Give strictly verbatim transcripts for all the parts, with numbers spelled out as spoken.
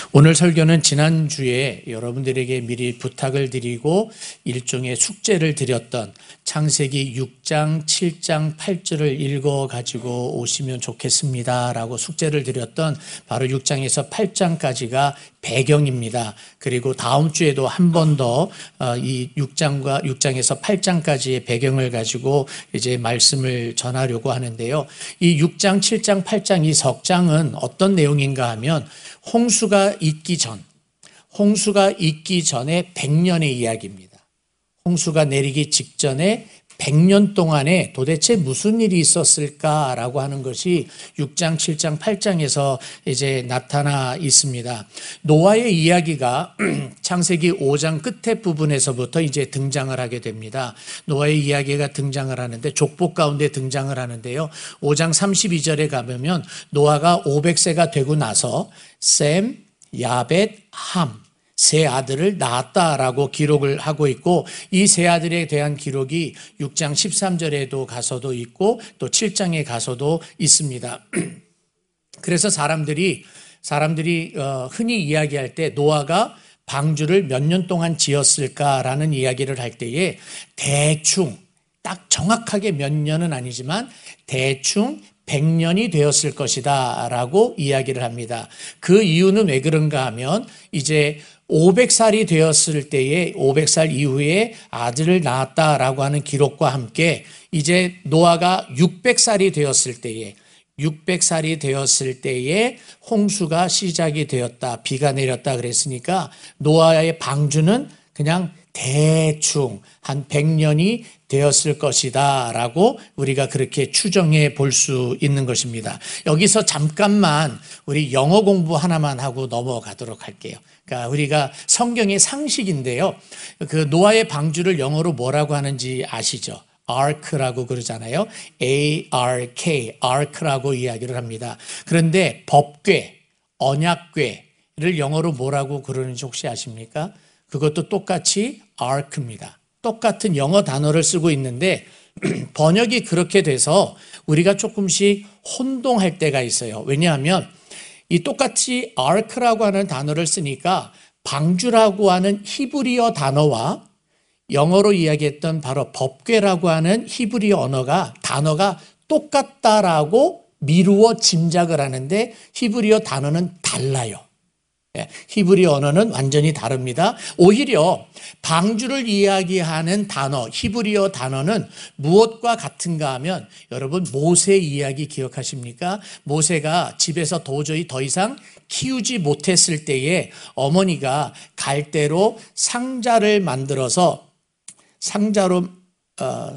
오늘 설교는 지난주에 여러분들에게 미리 부탁을 드리고 일종의 숙제를 드렸던 창세기 육 장, 칠 장, 팔 절을 읽어가지고 오시면 좋겠습니다 라고 숙제를 드렸던 바로 육 장에서 팔 장까지가 배경입니다. 그리고 다음 주에도 한 번 더 이 육 장과 육 장에서 팔 장까지의 배경을 가지고 이제 말씀을 전하려고 하는데요. 이 육 장, 칠 장, 팔 장 이 석 장은 어떤 내용인가 하면 홍수가 있기 전, 홍수가 있기 전에 백 년의 이야기입니다. 홍수가 내리기 직전에 백 년 동안에 도대체 무슨 일이 있었을까라고 하는 것이 육 장, 칠 장, 팔 장에서 이제 나타나 있습니다. 노아의 이야기가 창세기 오 장 끝에 부분에서부터 이제 등장을 하게 됩니다. 노아의 이야기가 등장을 하는데 족보 가운데 등장을 하는데요. 오 장 삼십이 절에 가보면 노아가 오백 세가 되고 나서 셈, 야벳, 함 세 아들을 낳았다라고 기록을 하고 있고 이 세 아들에 대한 기록이 육 장 십삼 절에도 가서도 있고 또 칠 장에 가서도 있습니다. 그래서 사람들이 사람들이 흔히 이야기할 때 노아가 방주를 몇 년 동안 지었을까라는 이야기를 할 때에 대충 딱 정확하게 몇 년은 아니지만 대충 백 년이 되었을 것이다 라고 이야기를 합니다. 그 이유는 왜 그런가 하면 이제 오백 살이 되었을 때에 오백 살 이후에 아들을 낳았다라고 하는 기록과 함께 이제 노아가 육백 살이 되었을 때에 육백 살이 되었을 때에 홍수가 시작이 되었다. 비가 내렸다 그랬으니까 노아의 방주는 그냥 대충 한 백 년이 되었을 것이다 라고 우리가 그렇게 추정해 볼 수 있는 것입니다. 여기서 잠깐만 우리 영어 공부 하나만 하고 넘어가도록 할게요. 그러니까 우리가 성경의 상식인데요. 그 노아의 방주를 영어로 뭐라고 하는지 아시죠? ark라고 그러잖아요. A R K, ark라고 이야기를 합니다. 그런데 법궤, 언약궤를 영어로 뭐라고 그러는지 혹시 아십니까? 그것도 똑같이 ark입니다. 똑같은 영어 단어를 쓰고 있는데 번역이 그렇게 돼서 우리가 조금씩 혼동할 때가 있어요. 왜냐하면 이 똑같이 ark라고 하는 단어를 쓰니까 방주라고 하는 히브리어 단어와 영어로 이야기했던 바로 법궤라고 하는 히브리어 언어가 단어가 똑같다라고 미루어 짐작을 하는데 히브리어 단어는 달라요. 히브리어 언어는 완전히 다릅니다. 오히려 방주를 이야기하는 단어, 히브리어 단어는 무엇과 같은가 하면 여러분 모세 이야기 기억하십니까? 모세가 집에서 도저히 더 이상 키우지 못했을 때에 어머니가 갈대로 상자를 만들어서 상자로 어,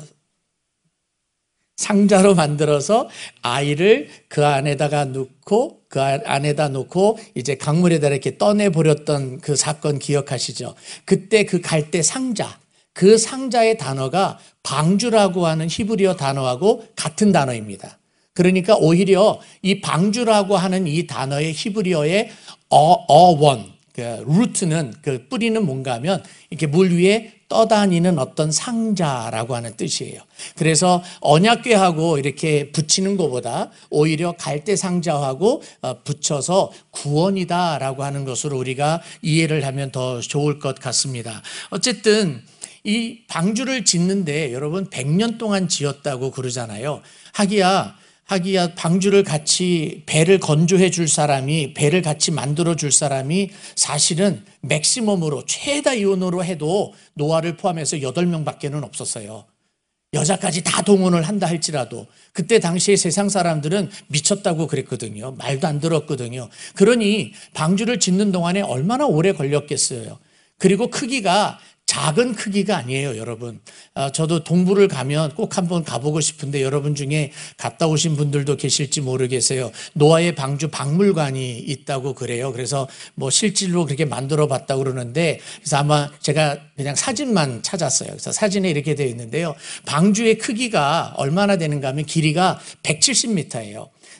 상자로 만들어서 아이를 그 안에다가 넣고 그 안에다 놓고 이제 강물에다 이렇게 떠내버렸던 그 사건 기억하시죠? 그때 그 갈대 상자, 그 상자의 단어가 방주라고 하는 히브리어 단어하고 같은 단어입니다. 그러니까 오히려 이 방주라고 하는 이 단어의 히브리어의 어, 어원, 그 루트는 그 뿌리는 뭔가 하면 이렇게 물 위에 떠다니는 어떤 상자라고 하는 뜻이에요. 그래서 언약궤하고 이렇게 붙이는 것보다 오히려 갈대 상자하고 붙여서 구원이다라고 하는 것으로 우리가 이해를 하면 더 좋을 것 같습니다. 어쨌든 이 방주를 짓는데 여러분 백 년 동안 지었다고 그러잖아요. 하기야 하기야 방주를 같이 배를 건조해 줄 사람이 배를 같이 만들어 줄 사람이 사실은 맥시멈으로 최다 이온으로 해도 노아를 포함해서 여덟 명밖에는 없었어요. 여자까지 다 동원을 한다 할지라도 그때 당시에 세상 사람들은 미쳤다고 그랬거든요. 말도 안 들었거든요. 그러니 방주를 짓는 동안에 얼마나 오래 걸렸겠어요. 그리고 크기가 작은 크기가 아니에요, 여러분. 저도 동부를 가면 꼭 한번 가보고 싶은데 여러분 중에 갔다 오신 분들도 계실지 모르겠어요. 노아의 방주 박물관이 있다고 그래요. 그래서 뭐 실질로 그렇게 만들어 봤다고 그러는데 그래서 아마 제가 그냥 사진만 찾았어요. 그래서 사진에 이렇게 되어 있는데요. 방주의 크기가 얼마나 되는가 하면 길이가 백칠십 미터예요.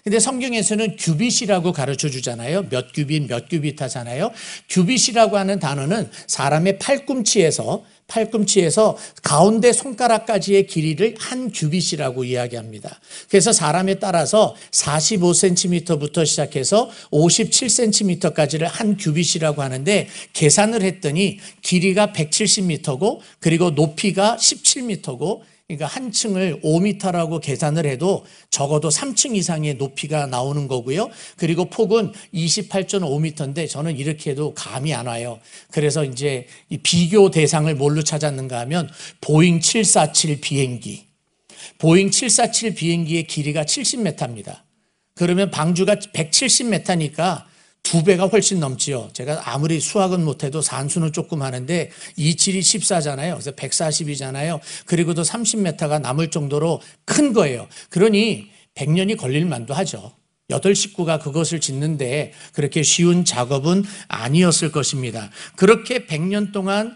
근데 성경에서는 규빗이라고 가르쳐 주잖아요. 몇 규빗, 몇 규빗 하잖아요. 규빗이라고 하는 단어는 사람의 팔꿈치에서 팔꿈치에서 가운데 손가락까지의 길이를 한 규빗이라고 이야기합니다. 그래서 사람에 따라서 사십오 센티미터부터 시작해서 오십칠 센티미터까지를 한 규빗이라고 하는데 계산을 했더니 길이가 백칠십 미터고 그리고 높이가 십칠 미터고 그러니까 한 층을 오 미터라고 계산을 해도 적어도 삼 층 이상의 높이가 나오는 거고요. 그리고 폭은 이십팔 점 오 미터인데 저는 이렇게 해도 감이 안 와요. 그래서 이제 이 비교 대상을 뭘로 찾았는가 하면 보잉 칠사칠 비행기. 보잉 칠사칠 비행기의 길이가 칠십 미터입니다. 그러면 방주가 백칠십 미터니까 두 배가 훨씬 넘지요. 제가 아무리 수학은 못해도 산수는 조금 하는데 이십칠이 십사잖아요. 그래서 백사십이잖아요. 그리고도 삼십 미터가 남을 정도로 큰 거예요. 그러니 백 년이 걸릴 만도 하죠. 여덟 식구가 그것을 짓는데 그렇게 쉬운 작업은 아니었을 것입니다. 그렇게 백 년 동안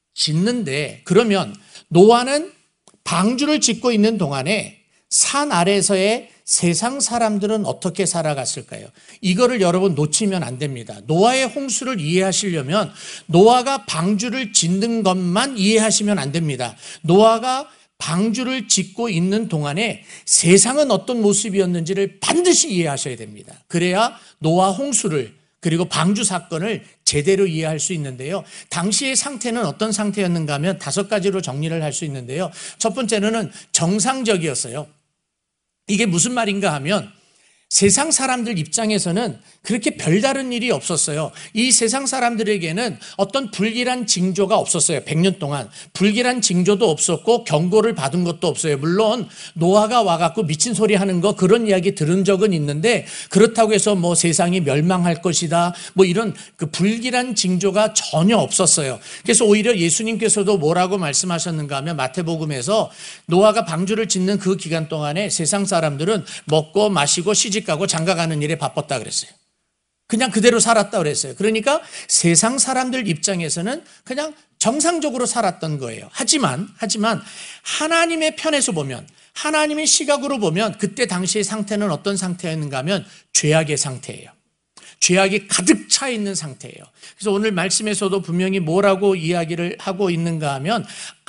짓는데 그러면 노아는 방주를 짓고 있는 동안에 산 아래서의 세상 사람들은 어떻게 살아갔을까요? 이거를 여러분 놓치면 안 됩니다. 노아의 홍수를 이해하시려면 노아가 방주를 짓는 것만 이해하시면 안 됩니다. 노아가 방주를 짓고 있는 동안에 세상은 어떤 모습이었는지를 반드시 이해하셔야 됩니다. 그래야 노아 홍수를 그리고 방주 사건을 제대로 이해할 수 있는데요. 당시의 상태는 어떤 상태였는가 하면 다섯 가지로 정리를 할 수 있는데요. 첫 번째는 정상적이었어요. 이게 무슨 말인가 하면 세상 사람들 입장에서는 그렇게 별다른 일이 없었어요. 이 세상 사람들에게는 어떤 불길한 징조가 없었어요. 백 년 동안 불길한 징조도 없었고 경고를 받은 것도 없어요. 물론 노아가 와갖고 미친 소리 하는 거 그런 이야기 들은 적은 있는데 그렇다고 해서 뭐 세상이 멸망할 것이다 뭐 이런 그 불길한 징조가 전혀 없었어요. 그래서 오히려 예수님께서도 뭐라고 말씀하셨는가 하면 마태복음에서 노아가 방주를 짓는 그 기간 동안에 세상 사람들은 먹고 마시고 시집가고 장가가는 일에 바빴다 그랬어요. 그냥 그대로 살았다 그랬어요. 그러니까 세상 사람들 입장에서는 그냥 정상적으로 살았던 거예요. 하지만 하지만 하나님의 편에서 보면 하나님의 시각으로 보면 그때 당시의 상태는 어떤 상태였는가 하면 죄악의 상태예요. 죄악이 가득 차 있는 상태예요. 그래서 오늘 말씀에서도 분명히 뭐라고 이야기를 하고 있는가 하면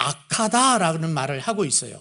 악하다라는 말을 하고 있어요.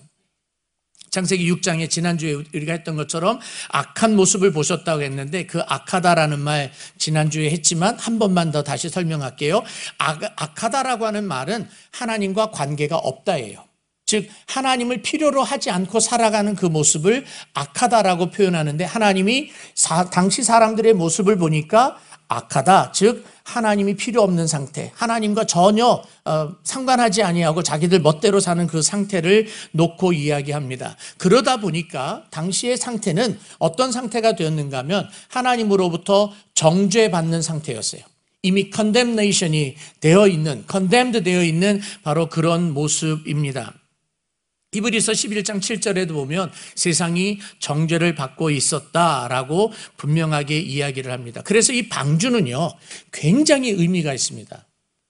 창세기 육 장에 지난주에 우리가 했던 것처럼 악한 모습을 보셨다고 했는데 그 악하다라는 말 지난주에 했지만 한 번만 더 다시 설명할게요. 악, 악하다라고 하는 말은 하나님과 관계가 없다예요. 즉 하나님을 필요로 하지 않고 살아가는 그 모습을 악하다라고 표현하는데 하나님이 사, 당시 사람들의 모습을 보니까 악하다, 즉 하나님이 필요 없는 상태, 하나님과 전혀 어, 상관하지 아니하고 자기들 멋대로 사는 그 상태를 놓고 이야기합니다. 그러다 보니까 당시의 상태는 어떤 상태가 되었는가 하면 하나님으로부터 정죄받는 상태였어요. 이미 condemnation이 되어 있는, condemned 되어 있는 바로 그런 모습입니다. 히브리서 십일 장 칠 절에도 보면 세상이 정죄를 받고 있었다라고 분명하게 이야기를 합니다. 그래서 이 방주는요 굉장히 의미가 있습니다.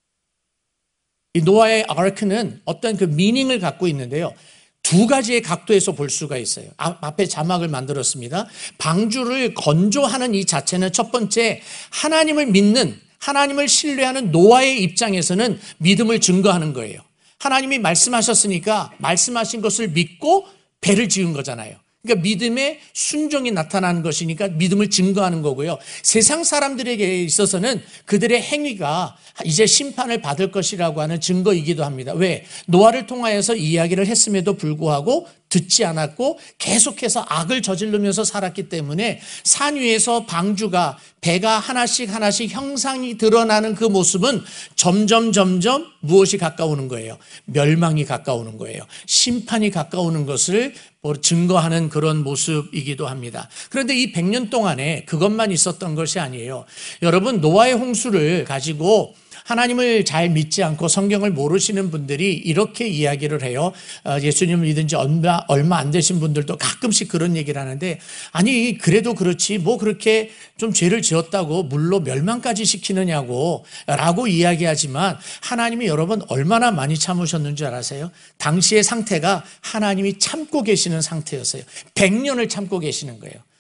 이 노아의 아크는 어떤 그 미닝을 갖고 있는데요. 두 가지의 각도에서 볼 수가 있어요. 앞에 자막을 만들었습니다. 방주를 건조하는 이 자체는 첫 번째 하나님을 믿는, 하나님을 신뢰하는 노아의 입장에서는 믿음을 증거하는 거예요. 하나님이 말씀하셨으니까 말씀하신 것을 믿고 배를 지은 거잖아요. 그러니까 믿음의 순종이 나타나는 것이니까 믿음을 증거하는 거고요. 세상 사람들에게 있어서는 그들의 행위가 이제 심판을 받을 것이라고 하는 증거이기도 합니다. 왜? 노아를 통하여서 이야기를 했음에도 불구하고 듣지 않았고 계속해서 악을 저지르면서 살았기 때문에 산 위에서 방주가 배가 하나씩 하나씩 형상이 드러나는 그 모습은 점점 점점 무엇이 가까우는 거예요? 멸망이 가까우는 거예요. 심판이 가까우는 것을 증거하는 그런 모습이기도 합니다. 그런데 이 백 년 동안에 그것만 있었던 것이 아니에요. 여러분 노아의 홍수를 가지고 하나님을 잘 믿지 않고 성경을 모르시는 분들이 이렇게 이야기를 해요. 예수님을 믿은 지 얼마, 얼마 안 되신 분들도 가끔씩 그런 얘기를 하는데 아니 그래도 그렇지 뭐 그렇게 좀 죄를 지었다고 물로 멸망까지 시키느냐고 라고 이야기하지만 하나님이 여러분 얼마나 많이 참으셨는 줄 아세요? 당시의 상태가 하나님이 참고 계시는 상태였어요. 백 년을 참고 계시는 거예요.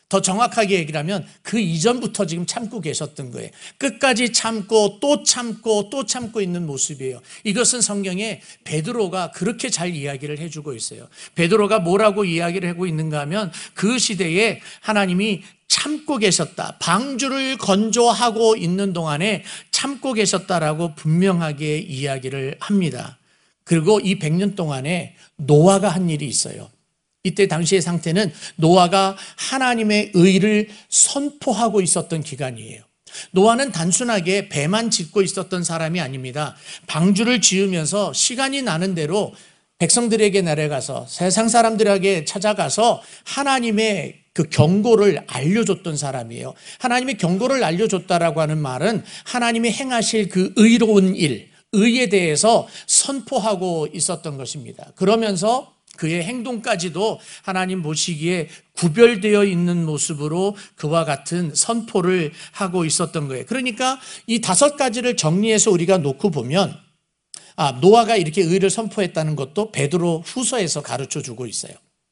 더 정확하게 얘기를 하면 그 이전부터 지금 참고 계셨던 거예요. 끝까지 참고 또 참고 또 참고 있는 모습이에요. 이것은 성경에 베드로가 그렇게 잘 이야기를 해주고 있어요. 베드로가 뭐라고 이야기를 하고 있는가 하면 그 시대에 하나님이 참고 계셨다. 방주를 건조하고 있는 동안에 참고 계셨다라고 분명하게 이야기를 합니다. 그리고 이 백 년 동안에 노아가 한 일이 있어요. 이때 당시의 상태는 노아가 하나님의 의를 선포하고 있었던 기간이에요. 노아는 단순하게 배만 짓고 있었던 사람이 아닙니다. 방주를 지으면서 시간이 나는 대로 백성들에게 내려가서 세상 사람들에게 찾아가서 하나님의 그 경고를 알려줬던 사람이에요. 하나님의 경고를 알려줬다라고 하는 말은 하나님이 행하실 그 의로운 일, 의에 대해서 선포하고 있었던 것입니다. 그러면서 그의 행동까지도 하나님 보시기에 구별되어 있는 모습으로 그와 같은 선포를 하고 있었던 거예요. 그러니까 이 다섯 가지를 정리해서 우리가 놓고 보면 아, 노아가 이렇게 의를 선포했다는 것도 베드로 후서에서 가르쳐 주고 있어요.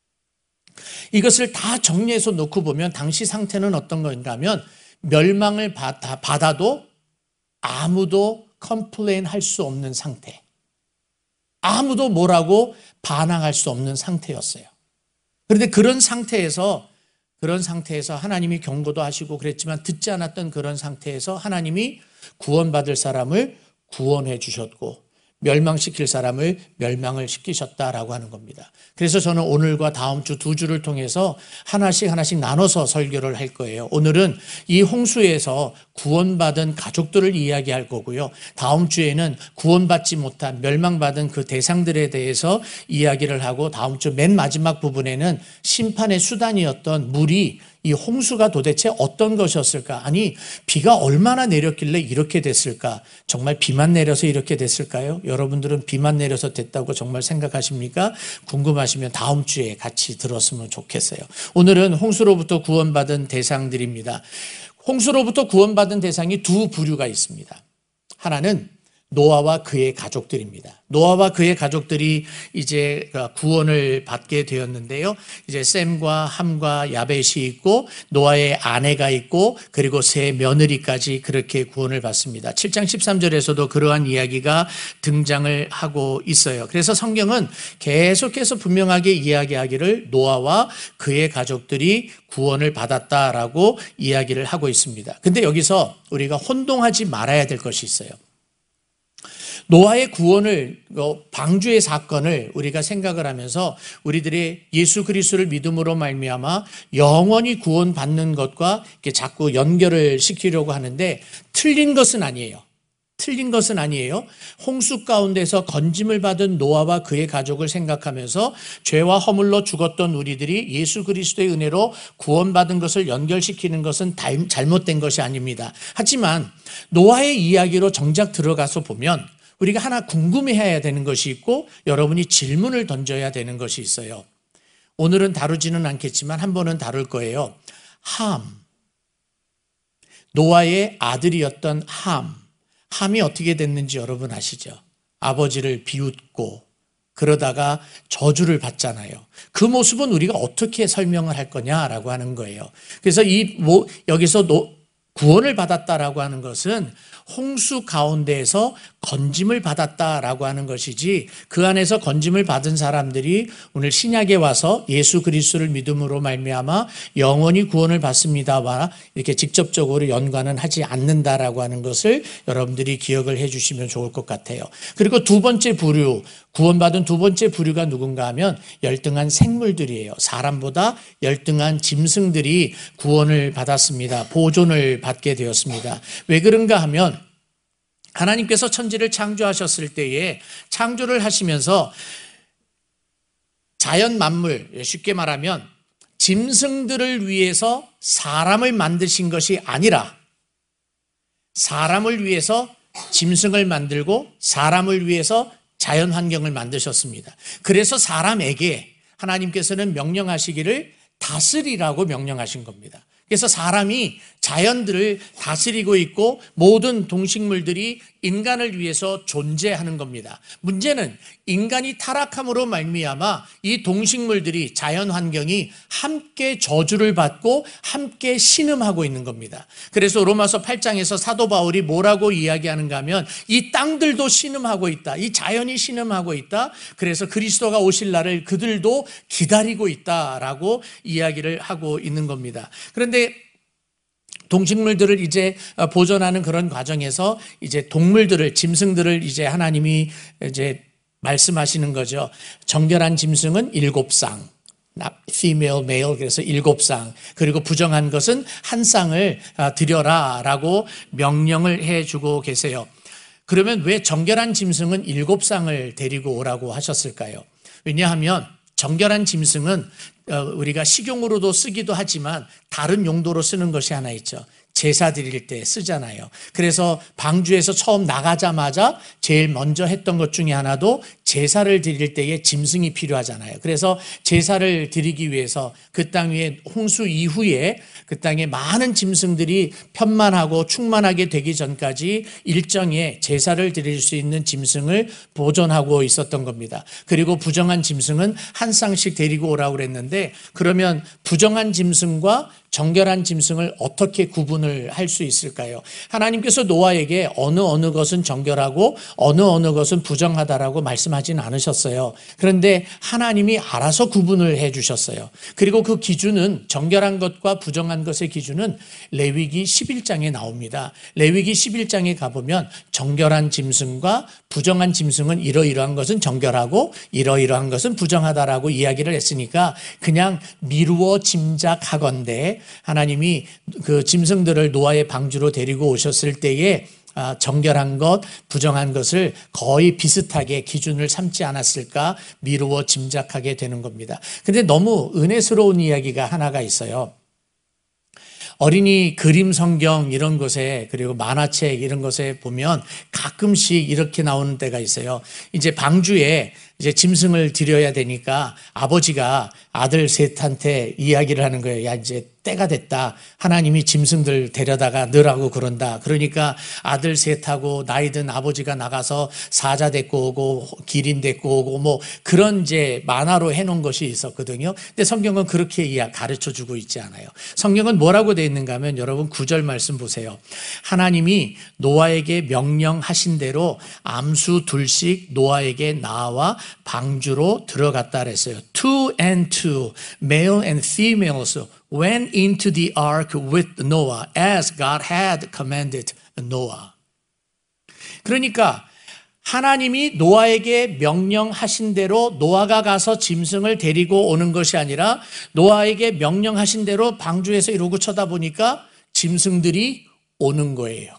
이것을 다 정리해서 놓고 보면 당시 상태는 어떤 건가 하면 멸망을 받아, 받아도 아무도 컴플레인 할 수 없는 상태. 아무도 뭐라고 반항할 수 없는 상태였어요. 그런데 그런 상태에서 그런 상태에서 하나님이 경고도 하시고 그랬지만 듣지 않았던 그런 상태에서 하나님이 구원받을 사람을 구원해 주셨고 멸망시킬 사람을 멸망을 시키셨다라고 하는 겁니다. 그래서 저는 오늘과 다음 주 두 주를 통해서 하나씩 하나씩 나눠서 설교를 할 거예요. 오늘은 이 홍수에서 구원받은 가족들을 이야기할 거고요. 다음 주에는 구원받지 못한 멸망받은 그 대상들에 대해서 이야기를 하고 다음 주 맨 마지막 부분에는 심판의 수단이었던 물이 이 홍수가 도대체 어떤 것이었을까? 아니, 비가 얼마나 내렸길래 이렇게 됐을까? 정말 비만 내려서 이렇게 됐을까요? 여러분들은 비만 내려서 됐다고 정말 생각하십니까? 궁금하시면 다음 주에 같이 들었으면 좋겠어요. 오늘은 홍수로부터 구원받은 대상들입니다. 홍수로부터 구원받은 대상이 두 부류가 있습니다. 하나는 노아와 그의 가족들입니다. 노아와 그의 가족들이 이제 구원을 받게 되었는데요. 이제 셈과 함과 야벳이 있고 노아의 아내가 있고 그리고 세 며느리까지 그렇게 구원을 받습니다. 칠 장 십삼 절에서도 그러한 이야기가 등장을 하고 있어요. 그래서 성경은 계속해서 분명하게 이야기하기를 노아와 그의 가족들이 구원을 받았다라고 이야기를 하고 있습니다. 근데 여기서 우리가 혼동하지 말아야 될 것이 있어요. 노아의 구원을, 방주의 사건을 우리가 생각을 하면서 우리들이 예수 그리스도를 믿음으로 말미암아 영원히 구원받는 것과 이렇게 자꾸 연결을 시키려고 하는데 틀린 것은 아니에요. 틀린 것은 아니에요. 홍수 가운데서 건짐을 받은 노아와 그의 가족을 생각하면서 죄와 허물로 죽었던 우리들이 예수 그리스도의 은혜로 구원받은 것을 연결시키는 것은 잘못된 것이 아닙니다. 하지만 노아의 이야기로 정작 들어가서 보면 우리가 하나 궁금해해야 되는 것이 있고 여러분이 질문을 던져야 되는 것이 있어요. 오늘은 다루지는 않겠지만 한 번은 다룰 거예요. 함. 노아의 아들이었던 함. 함이 어떻게 됐는지 여러분 아시죠? 아버지를 비웃고 그러다가 저주를 받잖아요. 그 모습은 우리가 어떻게 설명을 할 거냐라고 하는 거예요. 그래서 이 뭐 여기서 노, 구원을 받았다라고 하는 것은 홍수 가운데에서 건짐을 받았다라고 하는 것이지 그 안에서 건짐을 받은 사람들이 오늘 신약에 와서 예수 그리스도를 믿음으로 말미암아 영원히 구원을 받습니다와 이렇게 직접적으로 연관은 하지 않는다라고 하는 것을 여러분들이 기억을 해 주시면 좋을 것 같아요. 그리고 두 번째 부류, 구원받은 두 번째 부류가 누군가 하면 열등한 생물들이에요. 사람보다 열등한 짐승들이 구원을 받았습니다. 보존을 받게 되었습니다. 왜 그런가 하면 하나님께서 천지를 창조하셨을 때에 창조를 하시면서 자연 만물, 쉽게 말하면 짐승들을 위해서 사람을 만드신 것이 아니라 사람을 위해서 짐승을 만들고 사람을 위해서 자연 환경을 만드셨습니다. 그래서 사람에게 하나님께서는 명령하시기를 다스리라고 명령하신 겁니다. 그래서 사람이 자연들을 다스리고 있고 모든 동식물들이 인간을 위해서 존재하는 겁니다. 문제는 인간이 타락함으로 말미암아 이 동식물들이, 자연 환경이 함께 저주를 받고 함께 신음하고 있는 겁니다. 그래서 로마서 팔 장에서 사도 바울이 뭐라고 이야기하는가 하면 이 땅들도 신음하고 있다. 이 자연이 신음하고 있다. 그래서 그리스도가 오실 날을 그들도 기다리고 있다라고 이야기를 하고 있는 겁니다. 그런데 동식물들을 이제 보존하는 그런 과정에서 이제 동물들을, 짐승들을 이제 하나님이 이제 말씀하시는 거죠. 정결한 짐승은 일곱 쌍, female, male, 그래서 일곱 쌍, 그리고 부정한 것은 한 쌍을 드려라라고 명령을 해주고 계세요. 그러면 왜 정결한 짐승은 일곱 쌍을 데리고 오라고 하셨을까요? 왜냐하면 정결한 짐승은 우리가 식용으로도 쓰기도 하지만 다른 용도로 쓰는 것이 하나 있죠. 제사 드릴 때 쓰잖아요. 그래서 방주에서 처음 나가자마자 제일 먼저 했던 것 중에 하나도 제사를 드릴 때에 짐승이 필요하잖아요. 그래서 제사를 드리기 위해서 그 땅 위에 홍수 이후에 그 땅에 많은 짐승들이 편만하고 충만하게 되기 전까지 일정의 제사를 드릴 수 있는 짐승을 보존하고 있었던 겁니다. 그리고 부정한 짐승은 한 쌍씩 데리고 오라고 그랬는데, 그러면 부정한 짐승과 정결한 짐승을 어떻게 구분을 할 수 있을까요? 하나님께서 노아에게 어느 어느 것은 정결하고 어느 어느 것은 부정하다라고 말씀하진 않으셨어요. 그런데 하나님이 알아서 구분을 해 주셨어요. 그리고 그 기준은, 정결한 것과 부정한 것의 기준은 레위기 십일 장에 나옵니다. 레위기 십일 장에 가보면 정결한 짐승과 부정한 짐승은 이러이러한 것은 정결하고 이러이러한 것은 부정하다라고 이야기를 했으니까 그냥 미루어 짐작하건대 하나님이 그 짐승들을 노아의 방주로 데리고 오셨을 때에 정결한 것, 부정한 것을 거의 비슷하게 기준을 삼지 않았을까 미루어 짐작하게 되는 겁니다. 근데 너무 은혜스러운 이야기가 하나가 있어요. 어린이 그림 성경 이런 것에, 그리고 만화책 이런 것에 보면 가끔씩 이렇게 나오는 때가 있어요. 이제 방주에 이제 짐승을 드려야 되니까 아버지가 아들 셋한테 이야기를 하는 거예요. 야, 이제 때가 됐다. 하나님이 짐승들 데려다가 넣으라고 그런다. 그러니까 아들 셋하고 나이 든 아버지가 나가서 사자 데리고 오고 기린 데리고 오고 뭐 그런 이제 만화로 해놓은 것이 있었거든요. 근데 성경은 그렇게 가르쳐 주고 있지 않아요. 성경은 뭐라고 되어 있는가 하면, 여러분 구 절 말씀 보세요. 하나님이 노아에게 명령하신 대로 암수 둘씩 노아에게 나와 방주로 들어갔다 그랬어요. Two and two, male and females went into the ark with Noah as God had commanded Noah. 그러니까 하나님이 노아에게 명령하신 대로 노아가 가서 짐승을 데리고 오는 것이 아니라 노아에게 명령하신 대로 방주에서 이러고 쳐다보니까 짐승들이 오는 거예요.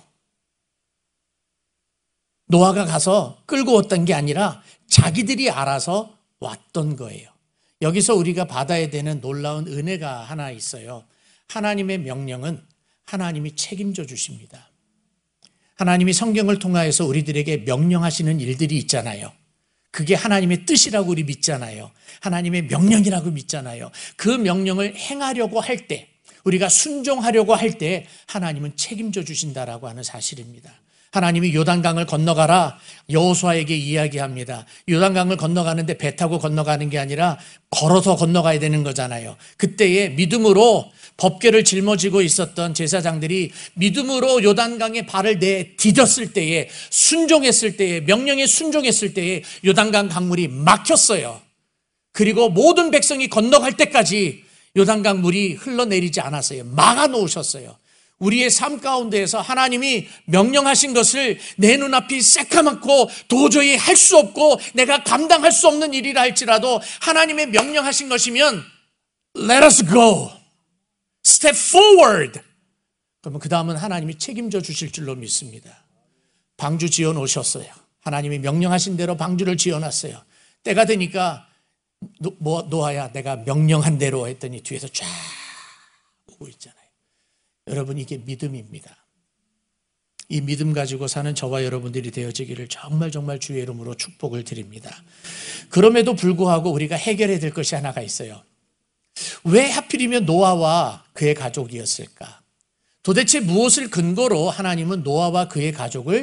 노아가 가서 끌고 왔던 게 아니라 자기들이 알아서 왔던 거예요. 여기서 우리가 받아야 되는 놀라운 은혜가 하나 있어요. 하나님의 명령은 하나님이 책임져 주십니다. 하나님이 성경을 통하여서 우리들에게 명령하시는 일들이 있잖아요. 그게 하나님의 뜻이라고 우리 믿잖아요. 하나님의 명령이라고 믿잖아요. 그 명령을 행하려고 할 때, 우리가 순종하려고 할 때 하나님은 책임져 주신다라고 하는 사실입니다. 하나님이 요단강을 건너가라 여호수아에게 이야기합니다. 요단강을 건너가는데 배 타고 건너가는 게 아니라 걸어서 건너가야 되는 거잖아요. 그때에 믿음으로 법궤를 짊어지고 있었던 제사장들이 믿음으로 요단강에 발을 내디뎠을 때에, 순종했을 때에, 명령에 순종했을 때에 요단강 강물이 막혔어요. 그리고 모든 백성이 건너갈 때까지 요단강 물이 흘러내리지 않았어요. 막아놓으셨어요. 우리의 삶 가운데에서 하나님이 명령하신 것을 내 눈앞이 새까맣고 도저히 할 수 없고 내가 감당할 수 없는 일이라 할지라도 하나님의 명령하신 것이면 Let us go. Step forward. 그러면 그 다음은 하나님이 책임져 주실 줄로 믿습니다. 방주 지어 놓으셨어요. 하나님이 명령하신 대로 방주를 지어 놨어요. 때가 되니까 노, 노아야 내가 명령한 대로 했더니 뒤에서 쫙 오고 있잖아요. 여러분, 이게 믿음입니다. 이 믿음 가지고 사는 저와 여러분들이 되어지기를 정말 정말 주의 이름으로 축복을 드립니다. 그럼에도 불구하고 우리가 해결해야 될 것이 하나가 있어요. 왜 하필이면 노아와 그의 가족이었을까? 도대체 무엇을 근거로 하나님은 노아와 그의 가족을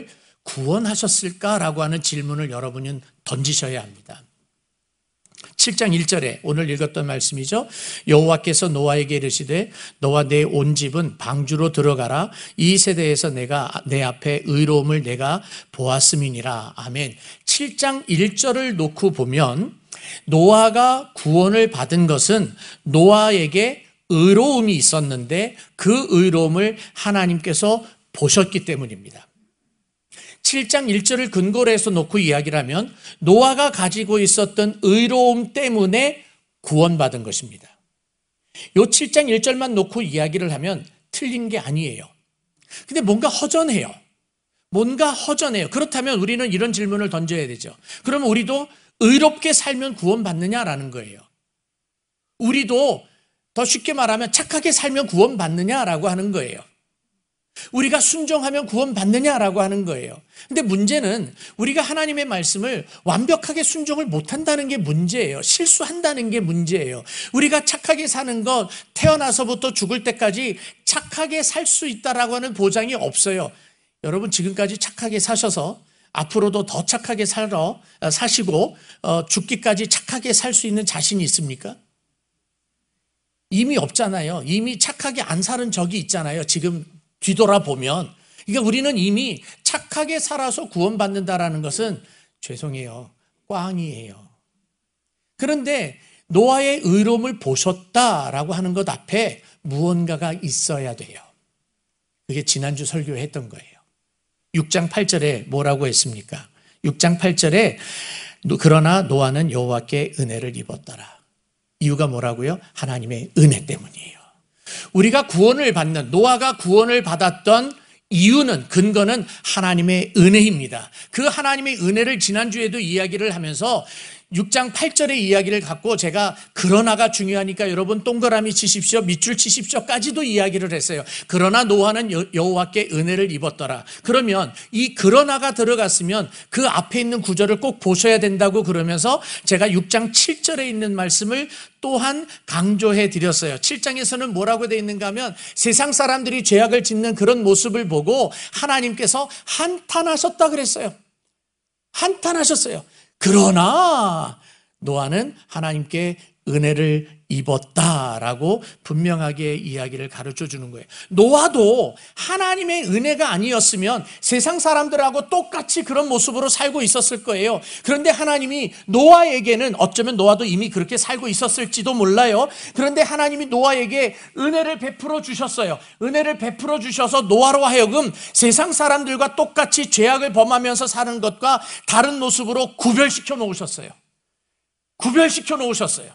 구원하셨을까라고 하는 질문을 여러분은 던지셔야 합니다. 칠 장 일 절에 오늘 읽었던 말씀이죠. 여호와께서 노아에게 이르시되 너와 내 온 집은 방주로 들어가라. 이 세대에서 내가 내 앞에 의로움을 내가 보았음이니라. 아멘. 칠 장 일 절을 놓고 보면 노아가 구원을 받은 것은 노아에게 의로움이 있었는데 그 의로움을 하나님께서 보셨기 때문입니다. 칠 장 일 절을 근거로 해서 놓고 이야기를 하면 노아가 가지고 있었던 의로움 때문에 구원받은 것입니다. 이 칠 장 일 절만 놓고 이야기를 하면 틀린 게 아니에요. 근데 뭔가 허전해요. 뭔가 허전해요. 그렇다면 우리는 이런 질문을 던져야 되죠. 그러면 우리도 의롭게 살면 구원받느냐라는 거예요. 우리도 더 쉽게 말하면 착하게 살면 구원받느냐라고 하는 거예요. 우리가 순종하면 구원받느냐라고 하는 거예요. 근데 문제는 우리가 하나님의 말씀을 완벽하게 순종을 못한다는 게 문제예요. 실수한다는 게 문제예요. 우리가 착하게 사는 것, 태어나서부터 죽을 때까지 착하게 살 수 있다라고 하는 보장이 없어요. 여러분 지금까지 착하게 사셔서 앞으로도 더 착하게 살아 사시고 어, 죽기까지 착하게 살 수 있는 자신이 있습니까? 이미 없잖아요. 이미 착하게 안 사는 적이 있잖아요. 지금 뒤돌아보면. 그러니까 우리는 이미 착하게 살아서 구원받는다라는 것은 죄송해요. 꽝이에요. 그런데 노아의 의로움을 보셨다라고 하는 것 앞에 무언가가 있어야 돼요. 그게 지난주 설교에 했던 거예요. 육 장 팔 절에 뭐라고 했습니까? 육 장 팔 절에 그러나 노아는 여호와께 은혜를 입었더라. 이유가 뭐라고요? 하나님의 은혜 때문이에요. 우리가 구원을 받는, 노아가 구원을 받았던 이유는, 근거는 하나님의 은혜입니다. 그 하나님의 은혜를 지난주에도 이야기를 하면서 육 장 팔 절의 이야기를 갖고 제가 그러나가 중요하니까 여러분 동그라미 치십시오, 밑줄 치십시오까지도 이야기를 했어요. 그러나 노아는 여호와께 은혜를 입었더라. 그러면 이 그러나가 들어갔으면 그 앞에 있는 구절을 꼭 보셔야 된다고 그러면서 제가 육 장 칠 절에 있는 말씀을 또한 강조해 드렸어요. 칠 장에서는 뭐라고 되어 있는가 하면 세상 사람들이 죄악을 짓는 그런 모습을 보고 하나님께서 한탄하셨다 그랬어요. 한탄하셨어요. 그러나 노아는 하나님께 은혜를 입었다라고 분명하게 이야기를 가르쳐 주는 거예요. 노아도 하나님의 은혜가 아니었으면 세상 사람들하고 똑같이 그런 모습으로 살고 있었을 거예요. 그런데 하나님이 노아에게는 어쩌면 노아도 이미 그렇게 살고 있었을지도 몰라요. 그런데 하나님이 노아에게 은혜를 베풀어 주셨어요. 은혜를 베풀어 주셔서 노아로 하여금 세상 사람들과 똑같이 죄악을 범하면서 사는 것과 다른 모습으로 구별시켜 놓으셨어요. 구별시켜 놓으셨어요.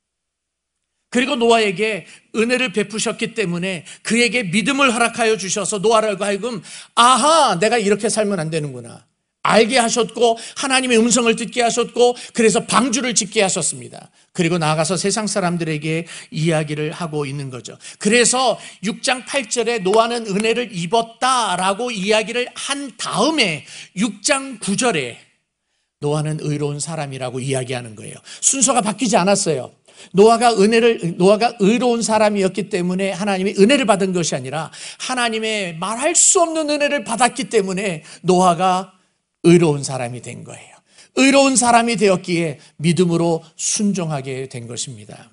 그리고 노아에게 은혜를 베푸셨기 때문에 그에게 믿음을 허락하여 주셔서 노아를 하여금 아하, 내가 이렇게 살면 안 되는구나 알게 하셨고 하나님의 음성을 듣게 하셨고 그래서 방주를 짓게 하셨습니다. 그리고 나아가서 세상 사람들에게 이야기를 하고 있는 거죠. 그래서 육 장 팔 절에 노아는 은혜를 입었다라고 이야기를 한 다음에 육 장 구 절에 노아는 의로운 사람이라고 이야기하는 거예요. 순서가 바뀌지 않았어요. 노아가 은혜를, 노아가 의로운 사람이었기 때문에 하나님의 은혜를 받은 것이 아니라 하나님의 말할 수 없는 은혜를 받았기 때문에 노아가 의로운 사람이 된 거예요. 의로운 사람이 되었기에 믿음으로 순종하게 된 것입니다.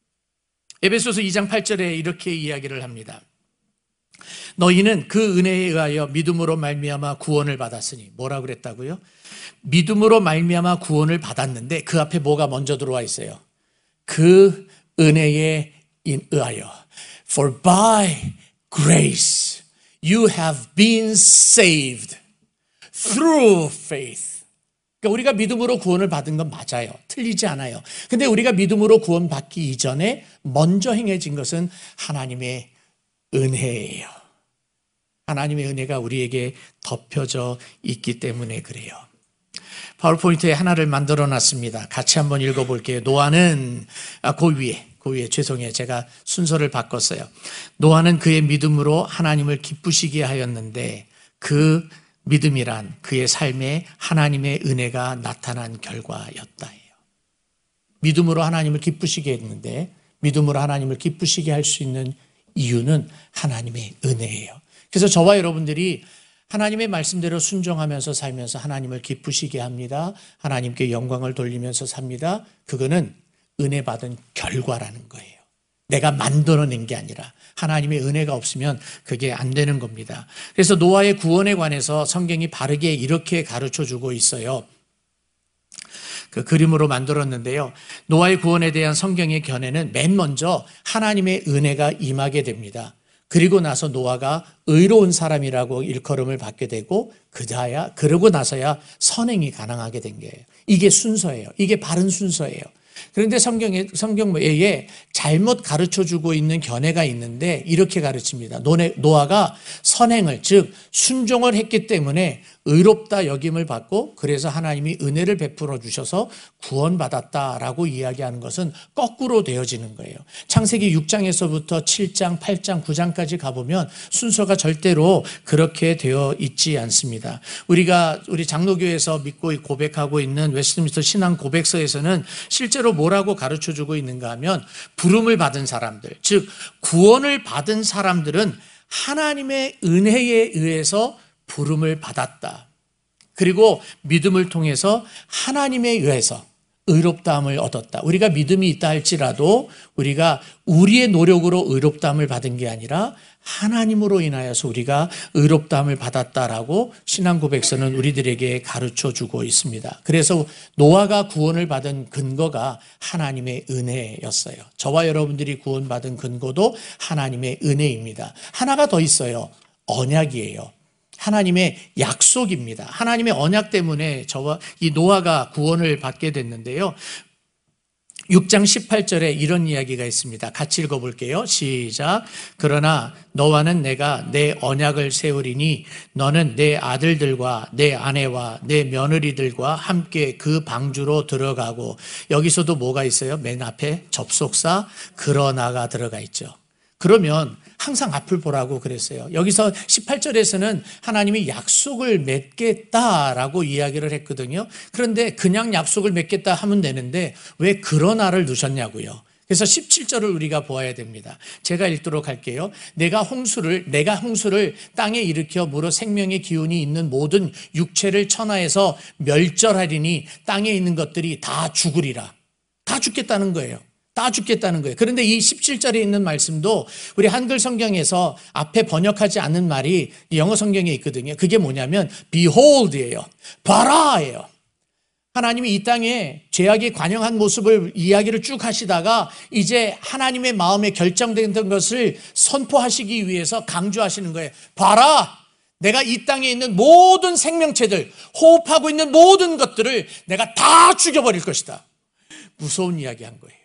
에베소서 이 장 팔 절에 이렇게 이야기를 합니다. 너희는 그 은혜에 의하여 믿음으로 말미암아 구원을 받았으니 뭐라고 그랬다고요? 믿음으로 말미암아 구원을 받았는데 그 앞에 뭐가 먼저 들어와 있어요? 그 은혜에 의하여 For by grace you have been saved through faith. 그러니까 우리가 믿음으로 구원을 받은 건 맞아요. 틀리지 않아요. 근데 우리가 믿음으로 구원받기 이전에 먼저 행해진 것은 하나님의 은혜예요. 하나님의 은혜가 우리에게 덮여져 있기 때문에 그래요. 파워포인트에 하나를 만들어 놨습니다. 같이 한번 읽어볼게요. 노아는, 아, 그 위에, 그 위에, 죄송해요. 제가 순서를 바꿨어요. 노아는 그의 믿음으로 하나님을 기쁘시게 하였는데 그 믿음이란 그의 삶에 하나님의 은혜가 나타난 결과였다예요. 믿음으로 하나님을 기쁘시게 했는데 믿음으로 하나님을 기쁘시게 할 수 있는 이유는 하나님의 은혜예요. 그래서 저와 여러분들이 하나님의 말씀대로 순종하면서 살면서 하나님을 기쁘시게 합니다. 하나님께 영광을 돌리면서 삽니다. 그거는 은혜 받은 결과라는 거예요. 내가 만들어낸 게 아니라 하나님의 은혜가 없으면 그게 안 되는 겁니다. 그래서 노아의 구원에 관해서 성경이 바르게 이렇게 가르쳐주고 있어요. 그 그림으로 만들었는데요. 노아의 구원에 대한 성경의 견해는 맨 먼저 하나님의 은혜가 임하게 됩니다. 그리고 나서 노아가 의로운 사람이라고 일컬음을 받게 되고 그자야 그러고 나서야 선행이 가능하게 된 거예요. 이게 순서예요. 이게 바른 순서예요. 그런데 성경에, 성경에 잘못 가르쳐주고 있는 견해가 있는데 이렇게 가르칩니다. 노아가 선행을, 즉 순종을 했기 때문에 의롭다 여김을 받고 그래서 하나님이 은혜를 베풀어 주셔서 구원받았다라고 이야기하는 것은 거꾸로 되어지는 거예요. 창세기 육 장에서부터 칠 장, 팔 장, 구 장까지 가보면 순서가 절대로 그렇게 되어 있지 않습니다. 우리가 우리 장로교에서 믿고 고백하고 있는 웨스트민스터 신앙 고백서에서는 실제로 뭐라고 가르쳐주고 있는가 하면 부름을 받은 사람들, 즉 구원을 받은 사람들은 하나님의 은혜에 의해서 부름을 받았다. 그리고 믿음을 통해서 하나님에 의해서 의롭다함을 얻었다. 우리가 믿음이 있다 할지라도 우리가 우리의 노력으로 의롭다함을 받은 게 아니라 하나님으로 인하여서 우리가 의롭다함을 받았다라고 신앙 고백서는 우리들에게 가르쳐 주고 있습니다. 그래서 노아가 구원을 받은 근거가 하나님의 은혜였어요. 저와 여러분들이 구원받은 근거도 하나님의 은혜입니다. 하나가 더 있어요. 언약이에요. 하나님의 약속입니다. 하나님의 언약 때문에 저와 이 노아가 구원을 받게 됐는데요. 육 장 십팔 절에 이런 이야기가 있습니다. 같이 읽어볼게요. 시작. 그러나 너와는 내가 내 언약을 세우리니 너는 내 아들들과 내 아내와 내 며느리들과 함께 그 방주로 들어가고, 여기서도 뭐가 있어요? 맨 앞에 접속사 그러나가 들어가 있죠. 그러면 항상 앞을 보라고 그랬어요. 여기서 십팔 절에서는 하나님이 약속을 맺겠다라고 이야기를 했거든요. 그런데 그냥 약속을 맺겠다 하면 되는데 왜 그러나를 두셨냐고요. 그래서 십칠 절을 우리가 보아야 됩니다. 제가 읽도록 할게요. 내가 홍수를 내가 홍수를 땅에 일으켜 물어 생명의 기운이 있는 모든 육체를 천하에서 멸절하리니 땅에 있는 것들이 다 죽으리라. 다 죽겠다는 거예요. 다 죽겠다는 거예요. 그런데 이 십칠 절에 있는 말씀도 우리 한글 성경에서 앞에 번역하지 않은 말이 영어 성경에 있거든요. 그게 뭐냐면 behold예요. 봐라예요. 하나님이 이 땅에 죄악이 관영한 모습을 이야기를 쭉 하시다가 이제 하나님의 마음에 결정된 것을 선포하시기 위해서 강조하시는 거예요. 봐라! 내가 이 땅에 있는 모든 생명체들, 호흡하고 있는 모든 것들을 내가 다 죽여버릴 것이다. 무서운 이야기 한 거예요.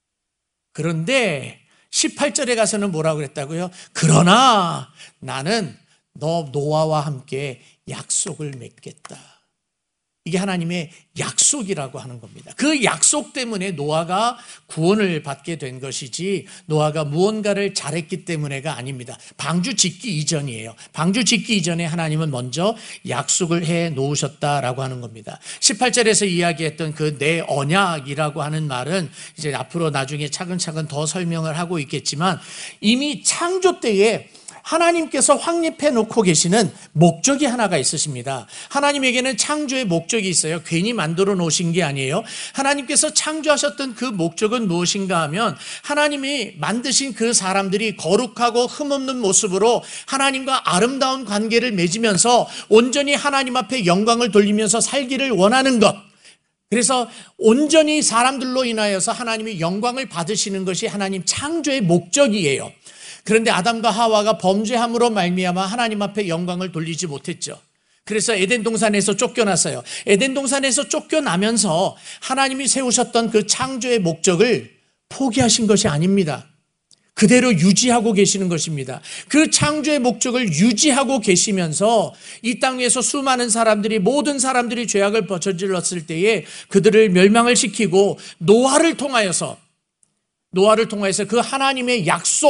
그런데 십팔 절에 가서는 뭐라고 그랬다고요? 그러나 나는 너 노아와 함께 약속을 맺겠다. 이게 하나님의 약속이라고 하는 겁니다. 그 약속 때문에 노아가 구원을 받게 된 것이지 노아가 무언가를 잘했기 때문에가 아닙니다. 방주 짓기 이전이에요. 방주 짓기 이전에 하나님은 먼저 약속을 해 놓으셨다라고 하는 겁니다. 십팔 절에서 이야기했던 그 내 언약이라고 하는 말은 이제 앞으로 나중에 차근차근 더 설명을 하고 있겠지만 이미 창조 때에 하나님께서 확립해 놓고 계시는 목적이 하나가 있으십니다. 하나님에게는 창조의 목적이 있어요. 괜히 만들어 놓으신 게 아니에요. 하나님께서 창조하셨던 그 목적은 무엇인가 하면 하나님이 만드신 그 사람들이 거룩하고 흠없는 모습으로 하나님과 아름다운 관계를 맺으면서 온전히 하나님 앞에 영광을 돌리면서 살기를 원하는 것. 그래서 온전히 사람들로 인하여서 하나님이 영광을 받으시는 것이 하나님 창조의 목적이에요. 그런데 아담과 하와가 범죄함으로 말미암아 하나님 앞에 영광을 돌리지 못했죠. 그래서 에덴 동산에서 쫓겨났어요. 에덴 동산에서 쫓겨나면서 하나님이 세우셨던 그 창조의 목적을 포기하신 것이 아닙니다. 그대로 유지하고 계시는 것입니다. 그 창조의 목적을 유지하고 계시면서 이 땅에서 수많은 사람들이 모든 사람들이 죄악을 저질렀을 때에 그들을 멸망을 시키고 노아를 통하여서 노아를 통하여서 그 하나님의 약속,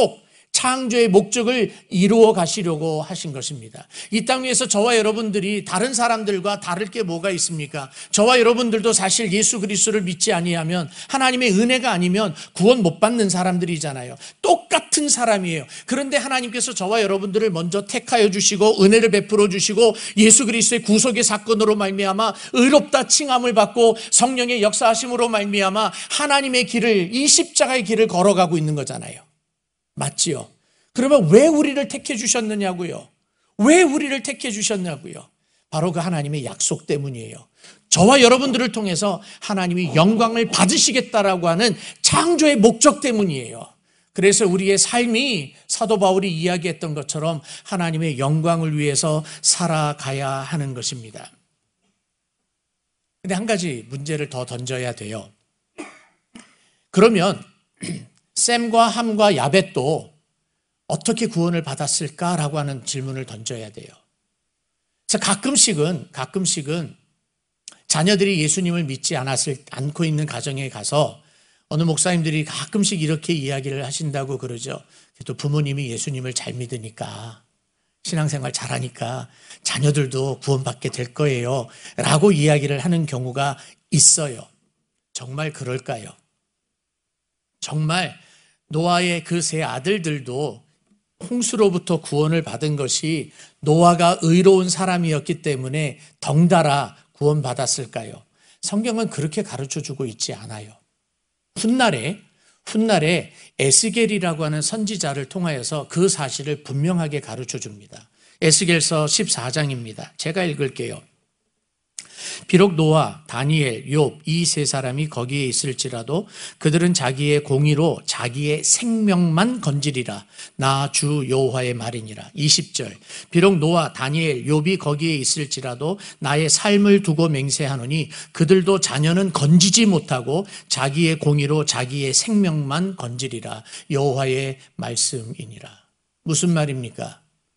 창조의 목적을 이루어 가시려고 하신 것입니다. 이 땅 위에서 저와 여러분들이 다른 사람들과 다를 게 뭐가 있습니까? 저와 여러분들도 사실 예수 그리스도를 믿지 아니하면, 하나님의 은혜가 아니면 구원 못 받는 사람들이잖아요. 똑같은 사람이에요. 그런데 하나님께서 저와 여러분들을 먼저 택하여 주시고 은혜를 베풀어 주시고 예수 그리스도의 구속의 사건으로 말미암아 의롭다 칭함을 받고 성령의 역사하심으로 말미암아 하나님의 길을, 이 십자가의 길을 걸어가고 있는 거잖아요. 맞지요? 그러면 왜 우리를 택해 주셨느냐고요? 왜 우리를 택해 주셨냐고요? 바로 그 하나님의 약속 때문이에요. 저와 여러분들을 통해서 하나님이 영광을 받으시겠다라고 하는 창조의 목적 때문이에요. 그래서 우리의 삶이 사도 바울이 이야기했던 것처럼 하나님의 영광을 위해서 살아가야 하는 것입니다. 근데 한 가지 문제를 더 던져야 돼요. 그러면 셈과 함과 야벳도 어떻게 구원을 받았을까라고 하는 질문을 던져야 돼요. 그래서 가끔씩은 가끔씩은 자녀들이 예수님을 믿지 않았을 않고 있는 가정에 가서 어느 목사님들이 가끔씩 이렇게 이야기를 하신다고 그러죠. 또 부모님이 예수님을 잘 믿으니까, 신앙생활 잘하니까 자녀들도 구원받게 될 거예요 라고 이야기를 하는 경우가 있어요. 정말 그럴까요? 정말 노아의 그 세 아들들도 홍수로부터 구원을 받은 것이 노아가 의로운 사람이었기 때문에 덩달아 구원받았을까요? 성경은 그렇게 가르쳐주고 있지 않아요. 훗날에 훗날에 에스겔이라고 하는 선지자를 통하여서 그 사실을 분명하게 가르쳐줍니다. 에스겔서 십사 장입니다. 제가 읽을게요. 비록 노아, 다니엘, 욥 이 세 사람이 거기에 있을지라도 그들은 자기의 공의로 자기의 생명만 건지리라. 나 주 여호와의 말이니라. 이십 절. 비록 노아, 다니엘, 욥이 거기에 있을지라도 나의 삶을 두고 맹세하노니 그들도 자녀는 건지지 못하고 자기의 공의로 자기의 생명만 건지리라. 여호와의 말씀이니라. 무슨 말입니까?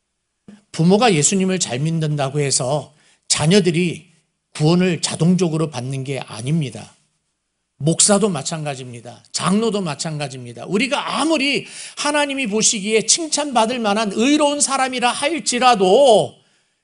부모가 예수님을 잘 믿는다고 해서 자녀들이 구원을 자동적으로 받는 게 아닙니다. 목사도 마찬가지입니다. 장로도 마찬가지입니다. 우리가 아무리 하나님이 보시기에 칭찬받을 만한 의로운 사람이라 할지라도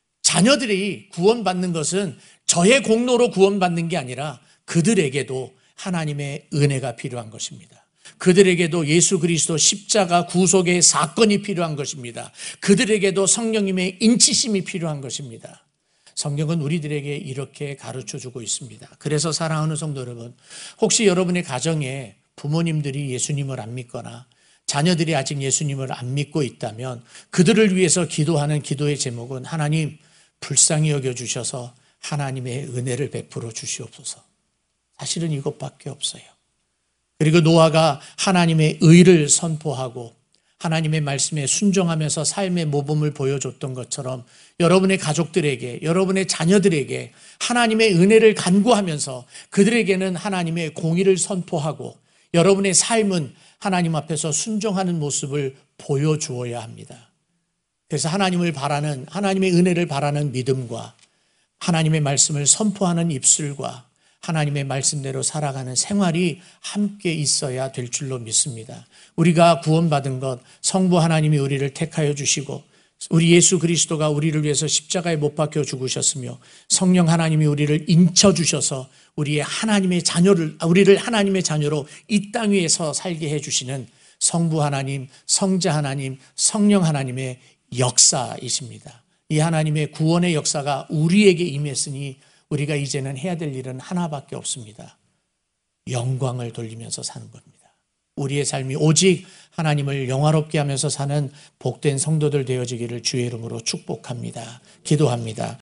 자녀들이 구원받는 것은 저의 공로로 구원받는 게 아니라 그들에게도 하나님의 은혜가 필요한 것입니다. 그들에게도 예수 그리스도 십자가 구속의 사건이 필요한 것입니다. 그들에게도 성령님의 인치심이 필요한 것입니다. 성경은 우리들에게 이렇게 가르쳐주고 있습니다. 그래서 사랑하는 성도 여러분, 혹시 여러분의 가정에 부모님들이 예수님을 안 믿거나 자녀들이 아직 예수님을 안 믿고 있다면 그들을 위해서 기도하는 기도의 제목은 하나님 불쌍히 여겨주셔서 하나님의 은혜를 베풀어 주시옵소서. 사실은 이것밖에 없어요. 그리고 노아가 하나님의 의를 선포하고 하나님의 말씀에 순종하면서 삶의 모범을 보여줬던 것처럼 여러분의 가족들에게, 여러분의 자녀들에게 하나님의 은혜를 간구하면서 그들에게는 하나님의 공의를 선포하고 여러분의 삶은 하나님 앞에서 순종하는 모습을 보여주어야 합니다. 그래서 하나님을 바라는, 하나님의 은혜를 바라는 믿음과 하나님의 말씀을 선포하는 입술과 하나님의 말씀대로 살아가는 생활이 함께 있어야 될 줄로 믿습니다. 우리가 구원받은 것, 성부 하나님이 우리를 택하여 주시고 우리 예수 그리스도가 우리를 위해서 십자가에 못 박혀 죽으셨으며 성령 하나님이 우리를 인쳐 주셔서 우리의 하나님의 자녀를, 우리를 하나님의 자녀로 이 땅 위에서 살게 해주시는 성부 하나님, 성자 하나님, 성령 하나님의 역사이십니다. 이 하나님의 구원의 역사가 우리에게 임했으니 우리가 이제는 해야 될 일은 하나밖에 없습니다. 영광을 돌리면서 사는 겁니다. 우리의 삶이 오직 하나님을 영화롭게 하면서 사는 복된 성도들 되어지기를 주의 이름으로 축복합니다. 기도합니다.